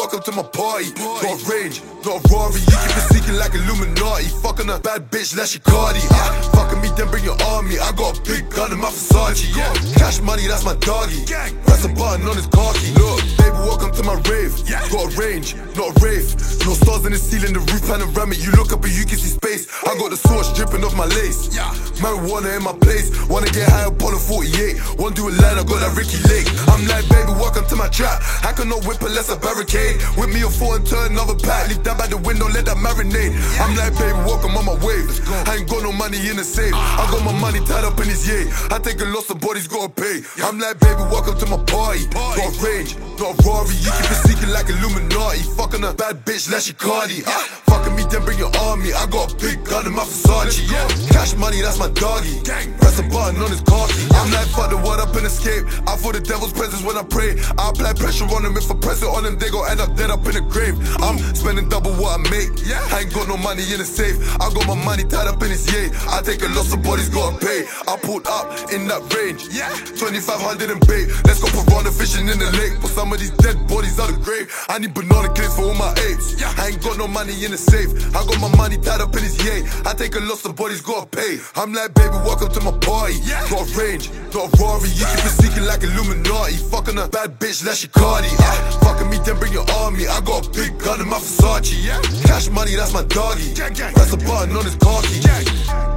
welcome to my party. Got range, not a Rari. You keep it seeking like Illuminati. Fucking a bad bitch, like Cardi. Fucking me, then bring your army. I got a big gun in my Versace. Cash money, that's my doggy. Press a button on his car key. Look, baby, welcome to my rave. Got a range, not a rave. No stars in the ceiling, the roof panoramic. You look up and you can see space. I got the sauce dripping off my lace. Marijuana in my place. Wanna get high up on a 48. Wanna do a line, I got that Ricky Lake. I'm like, baby, welcome to my trap. I cannot whip unless I barricade. With me a 4 and turn another pack. Leave that by the window, let that marinate. I'm like, baby, welcome on my wave. I ain't got no money in the safe. I got my money tied up in his yay. I take a loss, the body's gotta pay. I'm like, baby, welcome to my party. Got range, not a Rari. You keep it seeking like Illuminati. Fucking a bad bitch, like Cardi. Fucking me, then bring your army. I got a big gun in my Versace. Cash money, that's my doggy. Press a button on his car key. I'm like, fuck the world up and escape. I feel the devil's presence when I pray. I apply pressure on them. If I press it on them, they gon' end up dead up in the grave. I'm spending double what I make. I ain't got no money in the safe. I got my money tied up in his yay. I take a loss, the body's gotta pay. I pulled up in that range. 2500 and bait. Let's go piranha fishing in the lake. Put some of these dead bodies out of grave. I need banana clips for all my apes. I ain't got no money in the safe. I got my money tied up in his yay. I take a loss, the body's gotta pay. I'm like, baby, welcome to my party. Got range, not a Rari. You keep it seeking like Illuminati. Fucking a bad bitch, like Cardi. Fucking me, then bring your army. I got a big gun in my Versace. Cash money, that's my doggy. Press a button on his car key.